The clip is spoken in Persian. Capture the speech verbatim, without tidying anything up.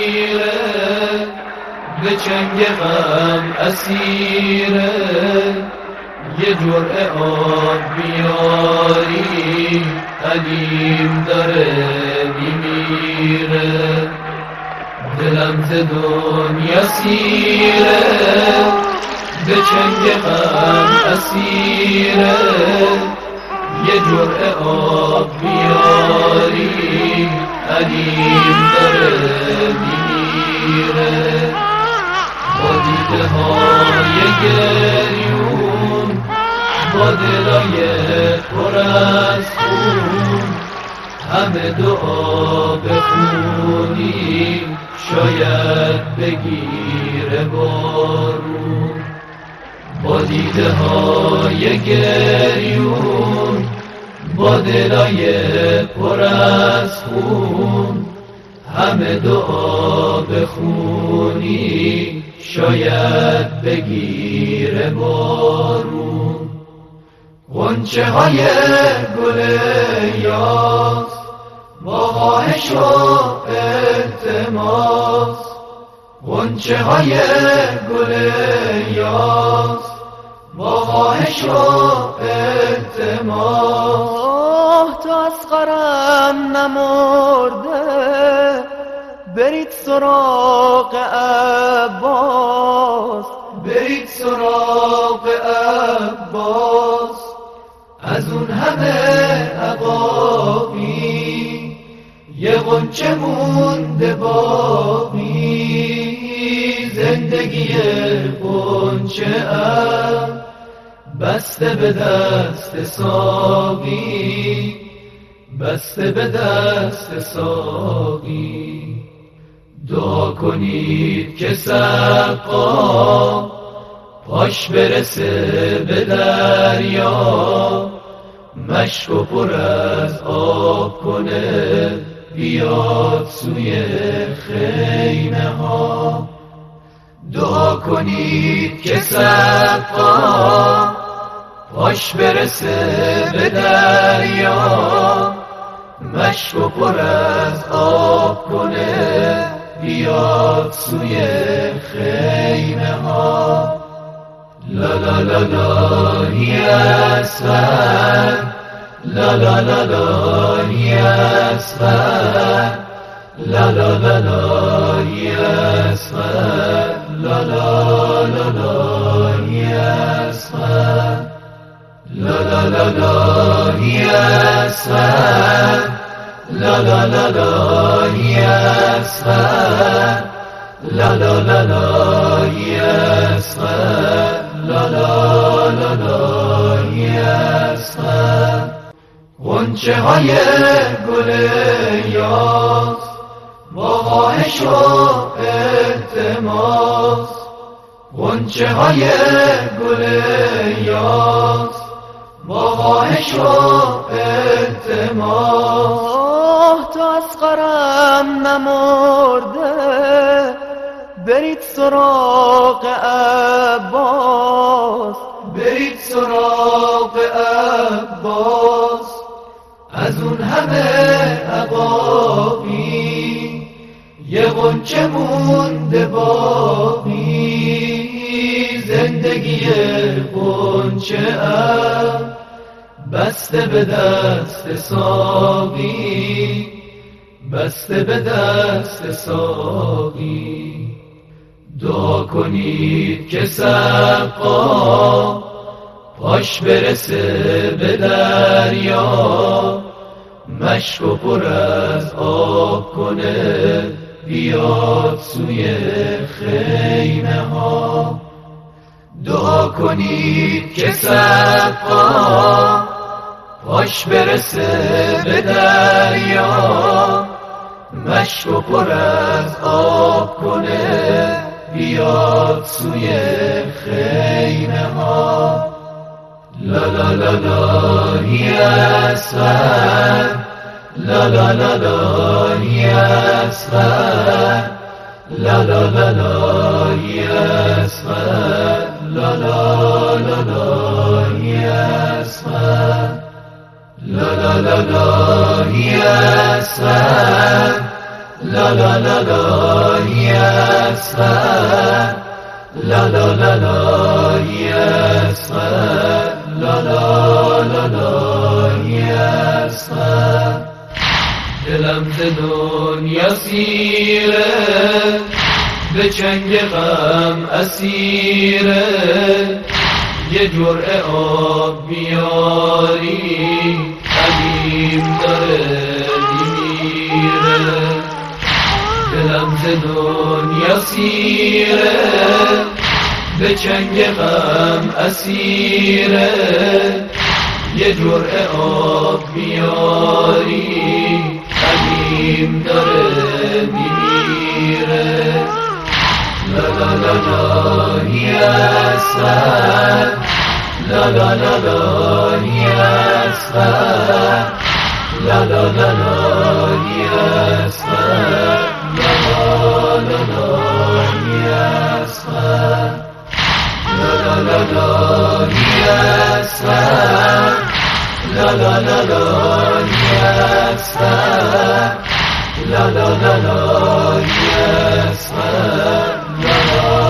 میره، به چنگ غم اسیره، یه جرعه آب بیاری حلیم داره میمیره. دلم ز دنیا سیره، به چنگ غم اسیره، یه جرعه آب بیاری حلیم داره میمیره. با دیده های گریون، با دلای پر از خون، همه دعا بخونی شاید بگیره بارون. با دیده های گریون، با دلای پر از خون، همه دعا بخونی شاید بگیره بارون. غنچه های گل یاس با خواهش و التماس، غنچه های گل یاس با خواهش و التماس. تا اصغرم نمرده برید سراغ عباس، برید سراغ عباس. از اون همه عقابی یه غنچه مونده باقی. زندگی غنچه ام بسته به دست ساقی، بسته به دست ساقی. دعا کنید که سقا پاش برسه به دریا، مشک و پر از آب کنه بیاد سوی خیمه ها. دعا کنید که سقا پاش برسه به دریا، مشک و پر از آب کنه بیاد سوی خیمه ها. لا لا لا لا هی اسفر، لا لا لا لا هی اسفر، لا لا لا لا هی اسفر، لا لا لا لا هی اسفر، لا لا لا لا هی اسفر، لا لا لا لا هی اسفر، لا لا لا لا هی اسفر، لا لا لا لا هی اسفر. غنچه های گل یاس با خواهش و التماس، غنچه های گل یاس با خواهش و التماس. تا اصغرم نمرده برید سراغ عباس، برید سراغ عباس. از اون همه عقابی یه غنچه مونده باقی. زندگی غنچه ام بسته به دست ساقی، بسته به دست ساقی. دعا کنید که سقا پاش برسه به دریا، مشک و پر از آب کنه بیاد سوی خیمه ها. دعا کنید که سقا پاش برسه به دریا، مشک و پر از آب کنه بیاد سوی خیمه ها. لا لا لا لا هی اسفر، لا لا لا لا هی اسفر، لا لا لا لا هی اسفر، لا لا لا لا هی اسفر، لا لا لا لا هی اسفر، لا لا لا لا يسخر لا لا لا لا يسخر لا لا لا لا يسخر دلم ز دنیا سیره به چنگ غم اسیره یه جرعه آب بیاری حلیم داره میمیره دلم ز دنیا سیره به چنگ غم اسیره یه جرعه آب بیاری حلیم داره میمیره لا لا لا لا يسخر لا لا لا لا يسخر لا لا لا لا يسخر لا لا لا لا يسخر لا لا لا لا يسخر لا لا لا لا يسخر لا لا لا لا يسخر لا